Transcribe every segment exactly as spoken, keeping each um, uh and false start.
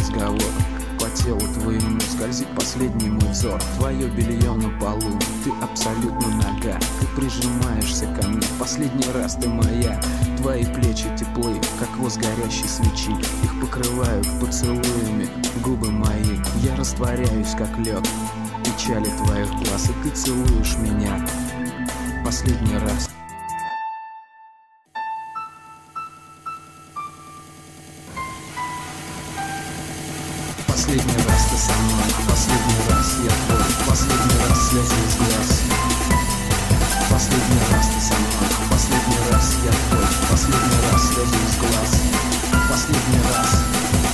разговор. По телу твоему скользит последний мой взор. Твое белье на полу, ты абсолютно нага. Ты прижимаешься ко мне, последний раз ты моя. Твои плечи теплы, как воск горящей свечи. Их покрывают поцелуями губы мои. Я растворяюсь, как лед в печали твоих глаз. И ты целуешь меня последний раз. Последний раз ты со мной, последний раз я твой, последний раз слезы из глаз. Последний раз ты со мной, последний раз я твой, последний раз слезы из глаз. Последний раз.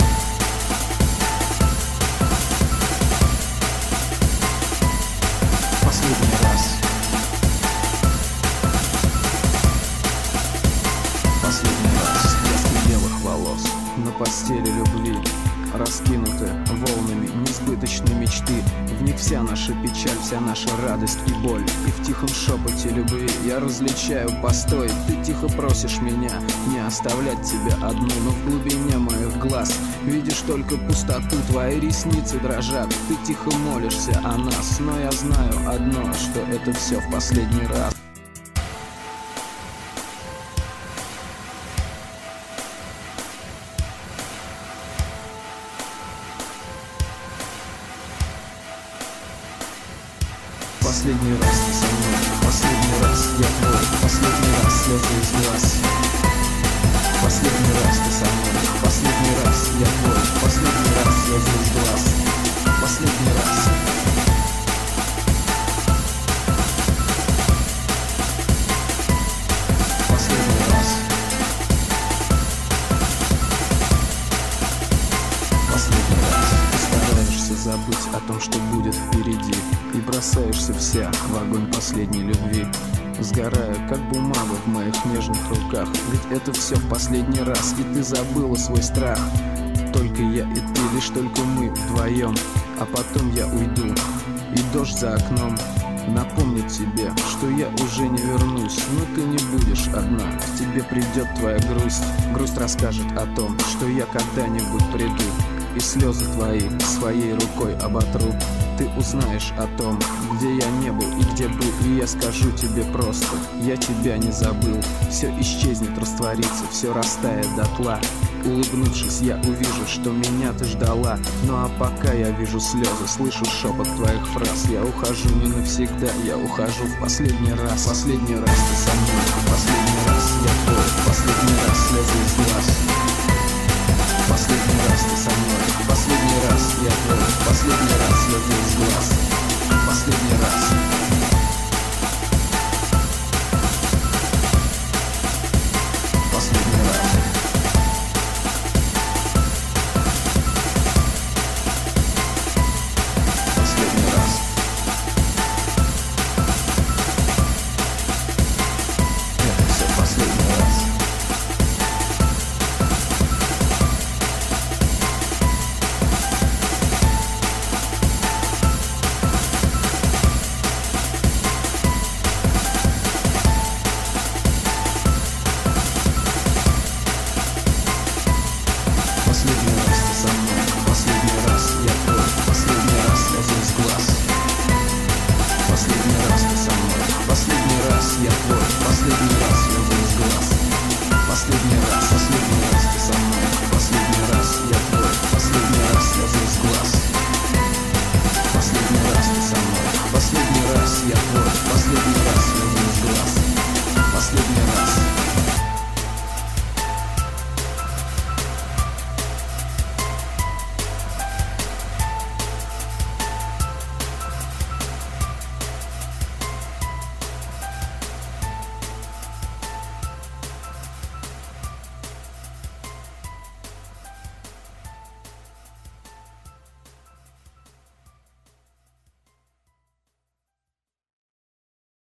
Последний раз. Последний раз. Блеск белых волос на постели любви, раскинуты волнами несбыточной мечты. В них вся наша печаль, вся наша радость и боль. И в тихом шепоте любви я различаю постой. Ты тихо просишь меня не оставлять тебя одну, но в глубине моих глаз видишь только пустоту. Твои ресницы дрожат, ты тихо молишься о нас. Но я знаю одно, что это все в последний раз. Последний раз ты со мной, последний раз я твой, последний раз слезы из глаз. Последний раз ты со мной, последний раз я твой, последний раз слезы из глаз. Последний раз. Последний раз. Последний раз. Ты стараешься забыть о том, что будет впереди, и бросаешься вся в огонь последней любви, сгорая, как бумага в моих нежных руках. Ведь это все в последний раз, и ты забыла свой страх. Только я и ты, лишь только мы вдвоем. А потом я уйду, и дождь за окном напомнит тебе, что я уже не вернусь. Но ты не будешь одна, к тебе придет твоя грусть. Грусть расскажет о том, что я когда-нибудь приду, и слезы твои своей рукой оботру. Ты узнаешь о том, где я не был и где был, и я скажу тебе просто: я тебя не забыл. Все исчезнет, растворится, все растает дотла. Улыбнувшись, я увижу, что меня ты ждала. Ну а пока я вижу слезы, слышу шепот твоих фраз. Я ухожу не навсегда, я ухожу в последний раз. Последний раз ты со мной, последний раз я твой, последний раз слезы из глаз. Последний раз ты со мной, последний раз я твой, последний раз слезы из глаз. Последний раз. Последний раз. Последний раз. Это все последний раз. Последний раз ты со мной, последний раз я твой, последний раз слезы из глаз. Последний раз ты со мной, последний раз я твой, последний раз слезы из глаз. Последний раз, последний раз ты со мной, последний раз я твой, последний раз слезы из глаз. Последний раз ты со мной, последний раз я твой, последний раз слезы из глаз. Последний раз.